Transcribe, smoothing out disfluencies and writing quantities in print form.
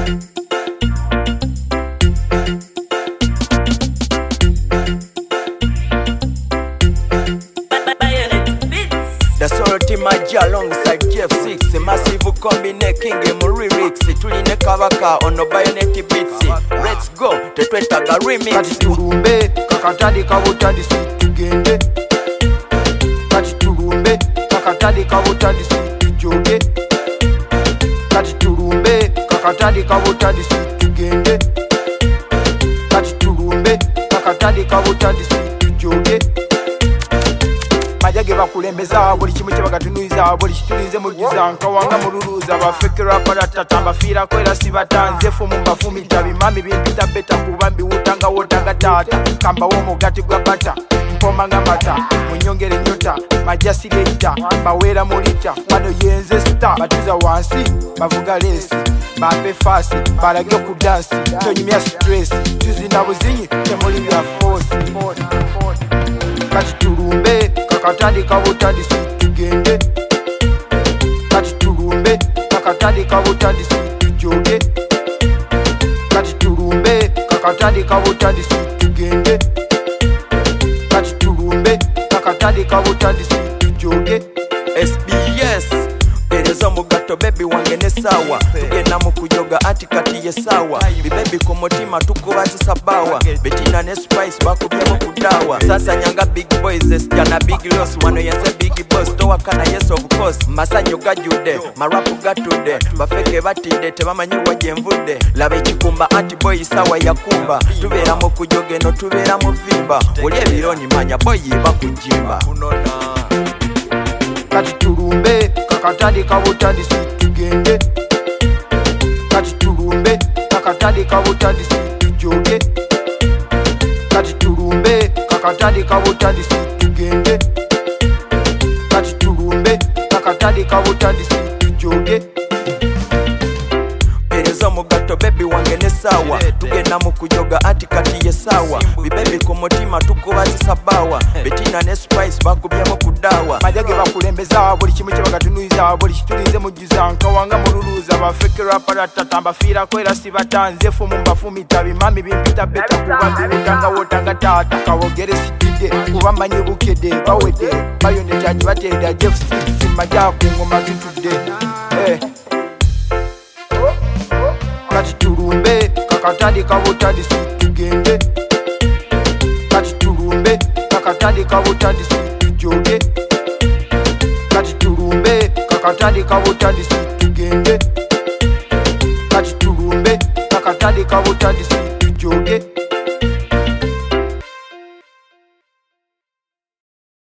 The solo team Maja alongside Jeff 6 a massive combine king mu lyrics tuline kabaka ono Bayonet beats. Let's go tetwetaga remix kati tulumbe kakatandika butandisi tugende kati tulumbe kakatandika butandisi tujoge kati tulumbe kakatandika butandisi tugende kati tulumbe kakatandika butandisi tujoge Majage bakulembeza buli kimu kye bagatunuiza buli kitulize mugiza nkawanga mululuza bafekera parata tambafira kwera sibatanze fumu mbafumita bimami bimpita beta kubambi utanga wotanga tata kamba wo mugati gwa bata mpomanga mata munyongere nyota majasi leita bawera mulita bado yenze star batuza wansi bavuga lesi bape fasi baragyo ku dance tonyimya stress tuzina buzinyi temuli bya force kati tulumbe kakatandika butandisi tugende kati tulumbe kakatandika butandisi tujoge kati tulumbe kakatandika butandisi tugende kati tulumbe kakatandika butandisi tujoge SBS Erezo mugato baby wange ne sawa tugenda mu kujoga ati kati ye sawa bibebi ku mutima tukubazi sabawa Betina ne Spice bakubyemo kudawa sasa nyanga big boys esjana big loss wano yenze big boss towa kana yes of course masanyo gajude marapu gatude bafeke batide tebamanyi waje mvude labe chikumba anti boy sawa yakumba tubera mu kujoge no tubera mu vimba oli ebironi manya boy bakujimba kati tulumbe kakatandika butandisi tugende kati tulumbe kakatandika butandisi tujoge kati tulumbe kakatandika butandisi tugende kati tulumbe kakatandika butandisi tujoge Erezo mugato baby wange ne sawa tugenda mu kujoga ati kati ye sawa bibebi ku mutima tukubazi sabawa Betina ne Spice bakubyemo kudawa Majage bakulembeza buli kimu kye bagatunuiza buli kitulize mugiza nkawanga mululuza bafekera parata tambafira kwera sibatanze fumu mbafumita bimami bimpita beta kubambi utanga wotanga tata kawogere sidide kubamanyi bukede bawede Bayonet kyanyi baterera Jeff 6 Maja ku ngoma tutude kati tulumbe kakatandika butandisi tugende kati tulumbe kakatandika butandisi tujoge kati tulumbe kakatandika butandisi tugende kati tulumbe kakatandika butandisi tujoge